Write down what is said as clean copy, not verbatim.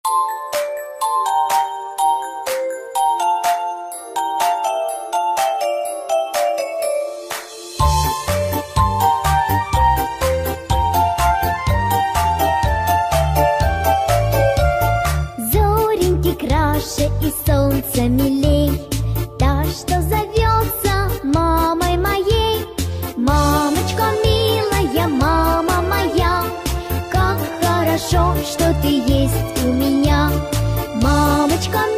Зореньки краше и солнце милей, та, что зовется мамой моей. Мамочка милая, мама моя, как хорошо, что ты есть у меня. Мамочка